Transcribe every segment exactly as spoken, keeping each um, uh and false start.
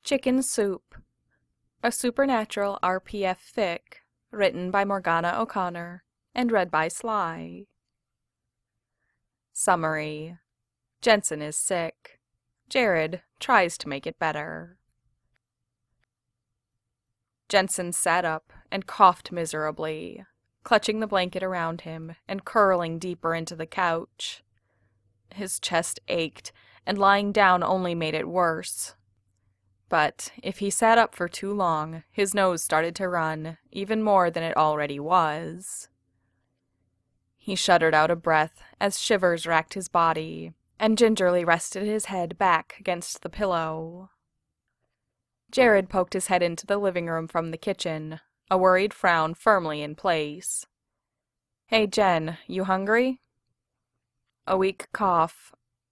Chicken Soup, a supernatural R P F fic, written by Morgana O'Connor and read by Sly. Summary: Jensen is sick. Jared tries to make it better. Jensen sat up and coughed miserably, clutching the blanket around him and curling deeper into the couch. His chest ached, and lying down only made it worse. But if he sat up for too long, his nose started to run, even more than it already was. He shuddered out a breath as shivers racked his body, and gingerly rested his head back against the pillow. Jared poked his head into the living room from the kitchen, a worried frown firmly in place. "Hey, Jen, you hungry?" A weak cough.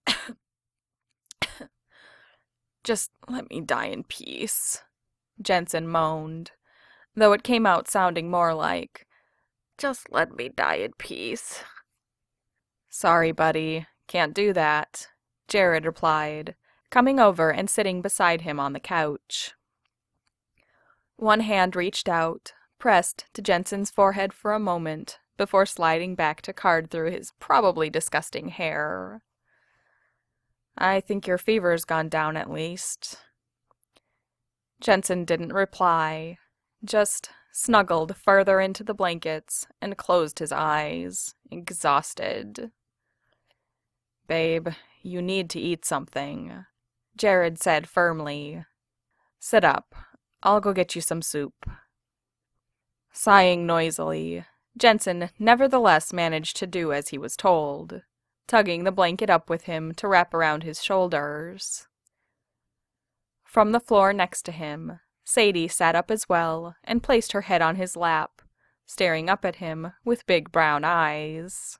"Just let me die in peace," Jensen moaned, though it came out sounding more like, "Just let me die in peace." "Sorry, buddy, can't do that," Jared replied, coming over and sitting beside him on the couch. One hand reached out, pressed to Jensen's forehead for a moment, before sliding back to card through his probably disgusting hair. "I think your fever's gone down at least." Jensen didn't reply, just snuggled further into the blankets and closed his eyes, exhausted. "Babe, you need to eat something," Jared said firmly. "Sit up. I'll go get you some soup." Sighing noisily, Jensen nevertheless managed to do as he was told, tugging the blanket up with him to wrap around his shoulders. From the floor next to him, Sadie sat up as well and placed her head on his lap, staring up at him with big brown eyes.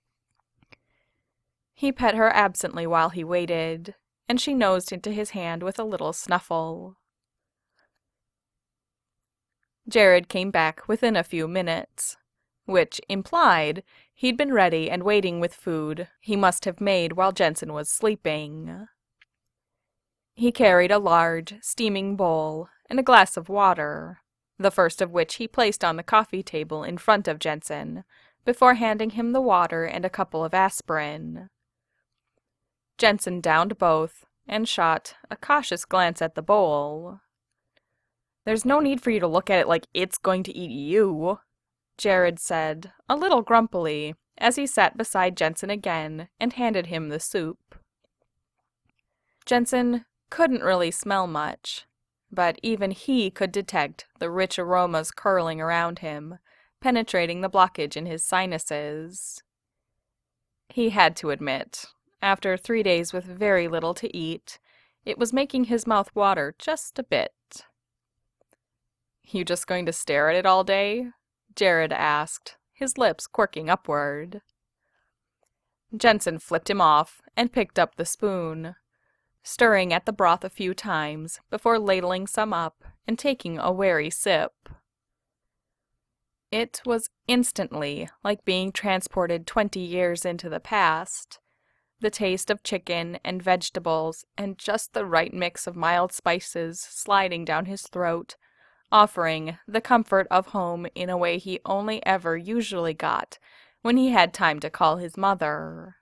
He pet her absently while he waited, and she nosed into his hand with a little snuffle. Jared came back within a few minutes, which implied he'd been ready and waiting with food he must have made while Jensen was sleeping. He carried a large, steaming bowl and a glass of water, the first of which he placed on the coffee table in front of Jensen, before handing him the water and a couple of aspirin. Jensen downed both and shot a cautious glance at the bowl. "There's no need for you to look at it like it's going to eat you," Jared said, a little grumpily, as he sat beside Jensen again and handed him the soup. Jensen couldn't really smell much, but even he could detect the rich aromas curling around him, penetrating the blockage in his sinuses. He had to admit, after three days with very little to eat, it was making his mouth water just a bit. "You just going to stare at it all day?" Jared asked, his lips quirking upward. Jensen flipped him off and picked up the spoon, stirring at the broth a few times before ladling some up and taking a wary sip. It was instantly like being transported twenty years into the past, the taste of chicken and vegetables and just the right mix of mild spices sliding down his throat, offering the comfort of home in a way he only ever usually got when he had time to call his mother.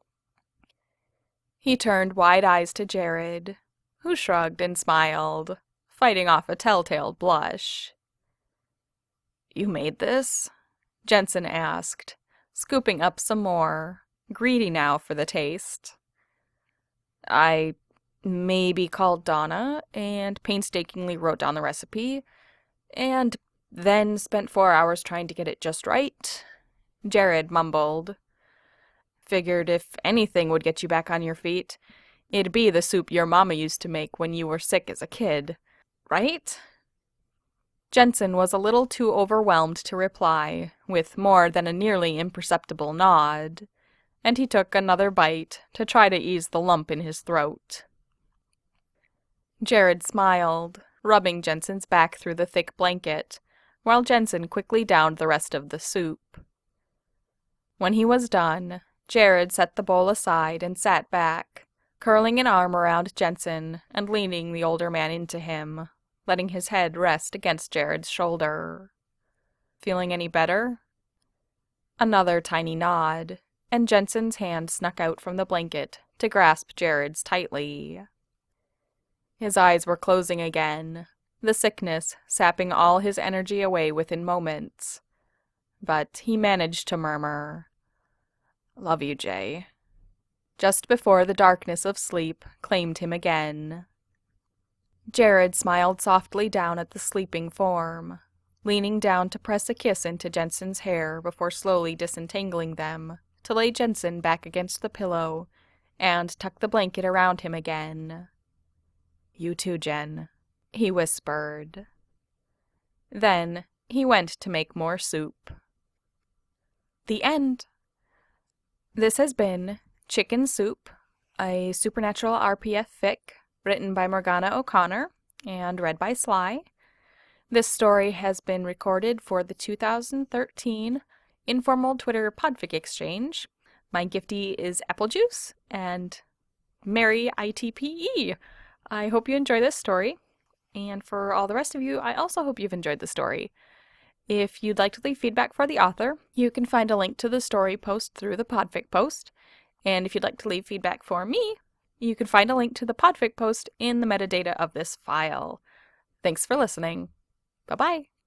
He turned wide eyes to Jared, who shrugged and smiled, fighting off a telltale blush. "You made this?" Jensen asked, scooping up some more, greedy now for the taste. "I maybe called Donna and painstakingly wrote down the recipe, and then spent four hours trying to get it just right," Jared mumbled. "Figured if anything would get you back on your feet, it'd be the soup your mama used to make when you were sick as a kid. Right?" Jensen was a little too overwhelmed to reply, with more than a nearly imperceptible nod, and he took another bite to try to ease the lump in his throat. Jared smiled, rubbing Jensen's back through the thick blanket, while Jensen quickly downed the rest of the soup. When he was done, Jared set the bowl aside and sat back, curling an arm around Jensen and leaning the older man into him, letting his head rest against Jared's shoulder. Feeling any better? Another tiny nod, and Jensen's hand snuck out from the blanket to grasp Jared's tightly. His eyes were closing again, the sickness sapping all his energy away within moments. But he managed to murmur, "Love you, Jay," just before the darkness of sleep claimed him again. Jared smiled softly down at the sleeping form, leaning down to press a kiss into Jensen's hair before slowly disentangling them to lay Jensen back against the pillow and tuck the blanket around him again. "You too, Jen," he whispered. Then he went to make more soup. The end. This has been Chicken Soup, a Supernatural R P F fic written by Morgana O'Connor and read by Sly. This story has been recorded for the two thousand thirteen Informal Twitter Podfic Exchange. My giftee is Apple Juice, and Merry I T P E! I hope you enjoy this story, and for all the rest of you, I also hope you've enjoyed the story. If you'd like to leave feedback for the author, you can find a link to the story post through the Podfic post, and if you'd like to leave feedback for me, you can find a link to the Podfic post in the metadata of this file. Thanks for listening. Bye-bye!